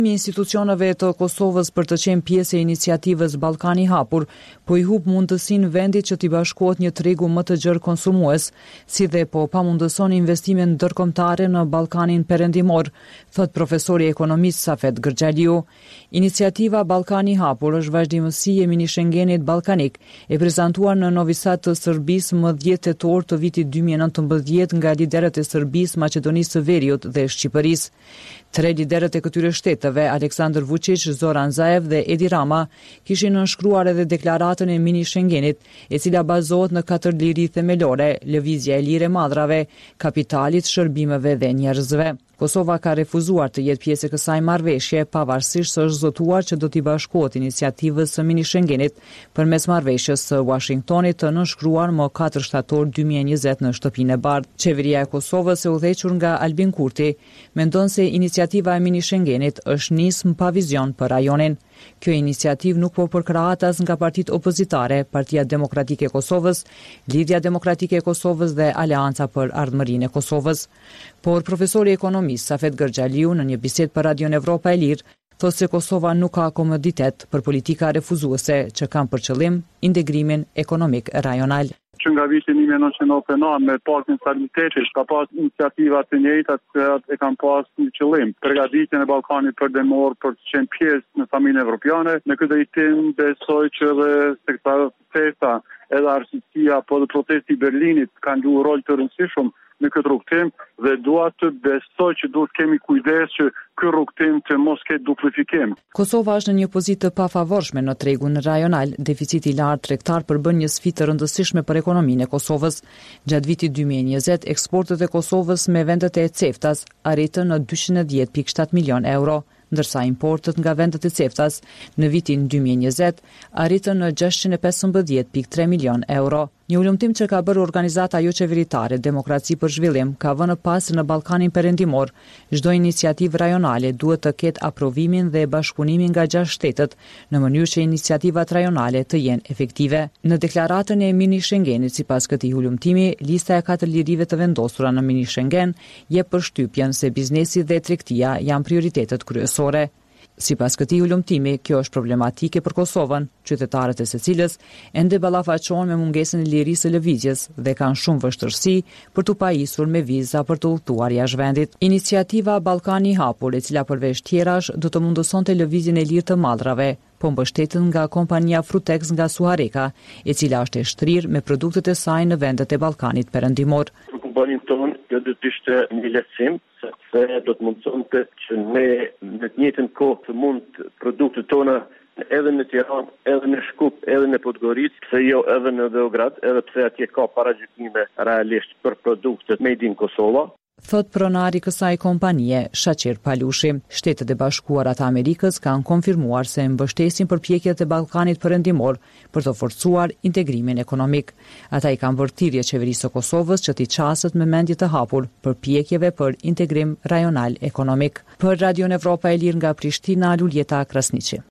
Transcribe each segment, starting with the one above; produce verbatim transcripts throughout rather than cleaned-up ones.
Institucioneve të Kosovës për të qenë pjesë e iniciativës Ballkani i Hapur, po i hub mundësinë vendit që t'i bashkohet një tregu më të gjerë konsumues, si dhe po pamundëson investime ndërkombëtare në Ballkanin Perëndimor, thot profesori ekonomist Safet Gërxhaliu. Iniciativa Ballkani i Hapur është vazhdimësi e mini Schengenit ballkanik, e prezantuar në Novi Sad të Serbisë më dhjetë tetor të vitit dy mijë e nëntëmbëdhjetë nga liderët e Serbisë, Maqedonisë së Veriut dhe Shqipërisë. Tre liderët e këtyre shteteve, Aleksandar Vučić, Zoran Zaev dhe Edi Rama, kishin nënshkruar edhe deklaratën e mini Schengenit, e cila bazohet në katër liri themelore: lëvizja e lirë e madrave, kapitalit, shërbimeve dhe njerëzve. Kosova ka refuzuar të jetë pjesë e kësaj marrëveshje, pavarësisht se është zotuar që do t'i bashkohet iniciativës së mini Schengenit përmes marrëveshjes së Washingtonit të nënshkruar më katër shtator dy mijë e njëzet në Shtëpinë e Bardhë. Qeveria e Kosovës, e udhëhequr nga Albin Kurti, mendon se iniciativa e mini Schengenit është nismë pa vizion për rajonin. Kjo iniciativë nuk po përkrahet as nga partitë opozitare, Partia Demokratike e Kosovës, Lidhja Demokratike e Kosovës dhe Aleanca për Ardhmërinë e Kosovës. Por profesori ekonomist Safet Gërxhaliu në një bisedë për Radion Evropa e Lirë thotë se Kosova nuk ka komoditet për politika refuzuese që kanë për qëllim integrimin ekonomik rajonal. Që nga viti një mijë e nëntëqind e novëdhjetë e nëntë me Paktin Stabilitetit ka pas iniciativa të njëjta që e kanë pas një qëllim, përgatitjen e Ballkanit Perëndimor për të qenë pjesë në familjen evropiane. Në këtë drejtim besoj që edhe sekta festa edhe arsiqësia apo dhe protesti i Berlinit kanë luajtur rol të rëndësishëm në këtë rrugtim dhe dua të besoj që duhet kemi kujdes që ky rrugtim të mos ketë duplifikim. Kosova është në një pozitë të pafavorshme në tregun rajonal. Deficiti i lartë tregtar përbën një sfidë të rëndësishme për ekonominë e Kosovës. Gjatë vitit dy mijë e njëzet, eksportet e Kosovës me vendet e CEFTA-s arritën në dyqind e dhjetë pikë shtatë milion euro, ndërsa importet nga vendet e CEFTA-s në vitin dy mijë e njëzet arritën në gjashtëqind e pesëmbëdhjetë pikë tre milion euro. Një ulëmtim që ka bërë organizata jo qeveritare Demokraci për Zhvillim ka vënë pas në Ballkanin Perëndimor, çdo iniciativë rajonale duhet të ketë aprovimin dhe bashkëpunimin nga gjashtë shtetet në mënyrë që iniciativat rajonale të jenë efektive. Në deklaratën e mini Schengenit, sipas këtij ulëmtimi, lista e katër lirive të vendosura në mini Schengen jep përshtypjen se biznesi dhe tregtia janë prioritetet kryesore. Sipas këtij ulëmtimi, kjo është problematike për Kosovën, qytetarët e secilës ende ballafaqohen me mungesën e lirisë së lëvizjes dhe kanë shumë vështirësi për t'u pajisur me viza për të udhëtuar jashtë vendit. Iniciativa Ballkani i Hapur, e cila përveç tjerash do të mundësonte lëvizjen e lirë të madrave, po mbështetet nga kompania Frutex nga Suareka, e cila është e shtrirë me produktet e saj në vendet e Ballkanit Perëndimor. Kompaninë tonë kjo do të ishte një lehtësim, sepse do të mundësonte që ne në të njëjtën kohë të mund produktet tona edhe në Tiranë, edhe në Shkup, edhe në Podgoricë, pse jo edhe në Beograd, edhe pse atje ka paragjykime realisht për produktet made in Kosova. Thot pronari kësaj kompanie, Shaqir Palushi. Shtetet e Bashkuara të Amerikës kanë konfirmuar se mbështesin përpjekjet e Ballkanit Perëndimor për të forcuar integrimin ekonomik. Ata i kanë bërë thirrje qeverisë së Kosovës që t'i çaset me mendje të hapur përpjekjeve për integrim rajonal ekonomik. Për Radion Evropa e Lirë nga Prishtina, Luljeta Krasniqi.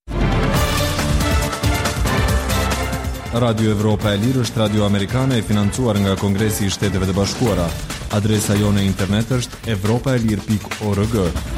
Radio Evropa e Lirë është radio amerikane e financuar nga Kongresi i Shteteve të Bashkuara. Adresa jone internet është evropaelir pikë org.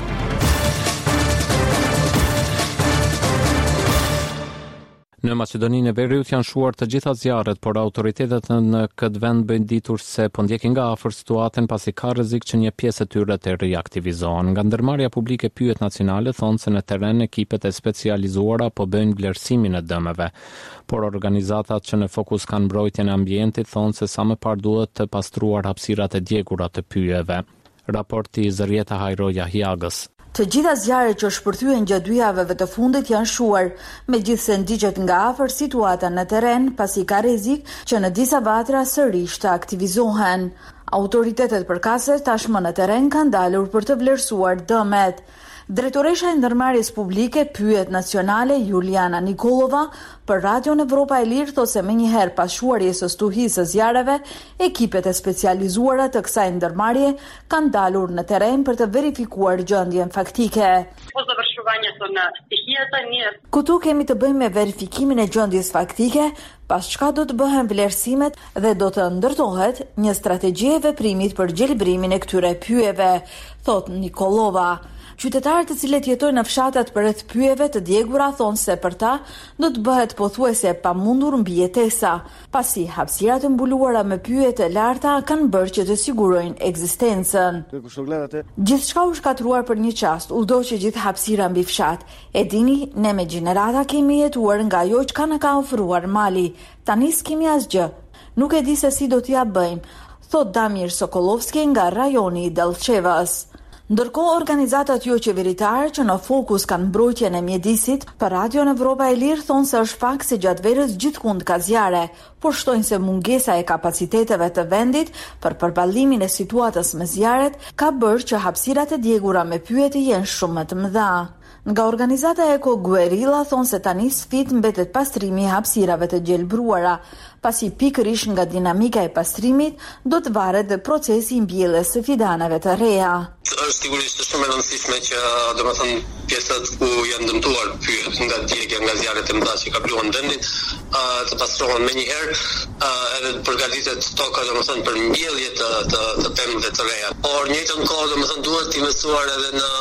Në Maqedoninë e Veriut janë shuar të gjitha zjarret, por autoritetet në këtë vend bëjnë ditur se po ndjekin nga afër situatën pasi ka rrezik që një pjesë e tyre të riaktivizohen. Nga ndërmarrja publike pyet nacionale thonë se në terren ekipet e specializuara po bëjnë vlerësimin e dëmeve, por organizatat që në fokus kanë mbrojtjen e ambientit thonë se sa më parë duhet të pastruar hapësirat e djegura të pyjeve. Raporti Zërieta Hajroja Hiagës. Të gjitha zjarret që shpërthyen gjatë dy javëve të fundit janë shuar, megjithse ndiqet nga afër situata në terren, pasi ka rrezik që në disa vatra sërish të aktivizohen. Autoritetet përkatëse tashmë në terren kanë dalur për të vlerësuar dëmet. Drejtoresha e ndërmarrjes publike pyet nacionale Juliana Nikolova për Radion Evropa e Lirë thotë se menjëherë pas shuarjes së stuhisë së zjarreve, ekipet e specializuara të kësaj ndërmarrje kanë dalur në terren për të verifikuar gjendjen faktike. Këtu kemi të bëjmë me verifikimin e gjendjes faktike, pas çka do të bëhen vlerësimet dhe do të ndërtohet një strategji e veprimit për gjelbrimin e këtyre pyjeve, thot Nikolova. Qytetarët të cilët jetojnë në fshatat përreth pyjeve të djegura thonë se për ta do të bëhet pothuajse pamundur mbijetesa, pasi hapësirat e mbuluara me pyje të larta kanë bërë që të sigurojnë ekzistencën. Gjithçka u shkatruar për një çast, u do që gjithë hapësira mbi fshat. E dini, ne me gjenerata kemi jetuar nga ajo çka na ka ofruar mali. Tani s'kemi asgjë. Nuk e di se si do t'ja bëjmë, thot Damir Sokolovski nga rajoni i Delçevës. Ndërkohë, organizatat jo qeveritare që në fokus kanë mbrojtjen e mjedisit, për Radion Evropa e Lirë thonë se është fakt se gjatë verës gjithkund ka zjarre, por shtojnë se mungesa e kapaciteteve të vendit për përballimin e situatës me zjarret ka bërë që hapësirat e djegura me pyje të jenë shumë më të mëdha. Nga organizata Eko Guerilla thonë se tani sfidë mbetet pastrimi i hapësirave të gjelbruara, pasi pikërisht nga dinamika e pastrimit do të varet dhe procesi i mbjelljes së fidanave të reja. Është sigurisht shumë e rëndësishme që domethënë pjesët ku janë dëmtuar pyet nga djegja nga zjarret e mëdha që kapluan vendin, të pastrohen menjëherë, edhe të përgatitet toka domethënë për mbjellje të të, të pemëve të reja. Por në njëjtën kohë domethënë duhet të investuar edhe në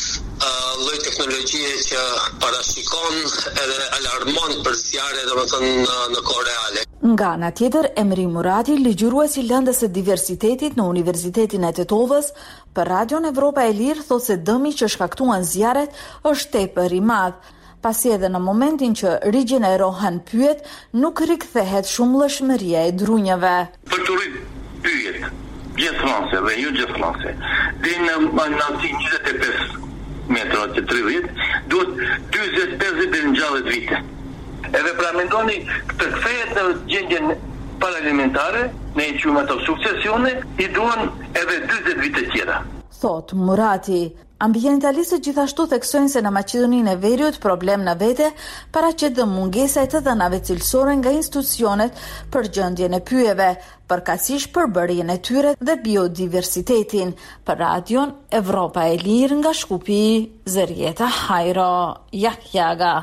lloj teknologjie që parashikon edhe alarmon për zjarre domethënë në, në kohë reale. Nga ana tjetër, Emri Murati, ligjërues i lëndës së diversitetit në Universitetin e Tetovës, për Radion Evropa e Lirë thotë se dëmi që shkaktuan zjarret është tepër i madh, pasi edhe në momentin që rigjenerohen pyjet, nuk rikthehet shumë lëshmëria e drunjave. Për të rrit pyjet, gjithë dhe jo gjithë flanse, dhe në anësi njëzet e pesë metra të tridhjetë, duhet dyzet pesëdhjetë deri në gjashtëdhjetë vite. Edhe pra mendoni të kthehet në gjendjen paralimentare, ne i quajmë ato suksesione, i duan edhe dyzet vite tjera. Thot Murati. Ambientalistët gjithashtu theksojnë se në Maqedoninë e Veriut problem në vete paraqet dhe mungesa e të dhënave cilësore nga institucionet për gjendjen e pyjeve, përkatësisht përbërjen e tyre dhe biodiversitetin. Për Radion Evropa e Lirë nga Shkupi, Zërieta Hajro, Jahjaga.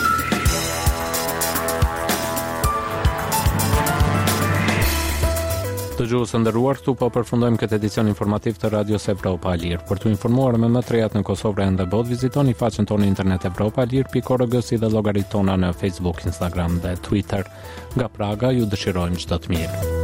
Të gjuhës së nderuar, këtu po përfundojmë këtë edicion informativ të Radios Evropa e Lirë. Për të informuar me më të rejat në Kosovë dhe botë, vizitoni faqen tonë internet evropa lir pikë org si dhe llogaritë tona në Facebook, Instagram dhe Twitter. Nga Praga ju dëshirojmë çdo të mirë.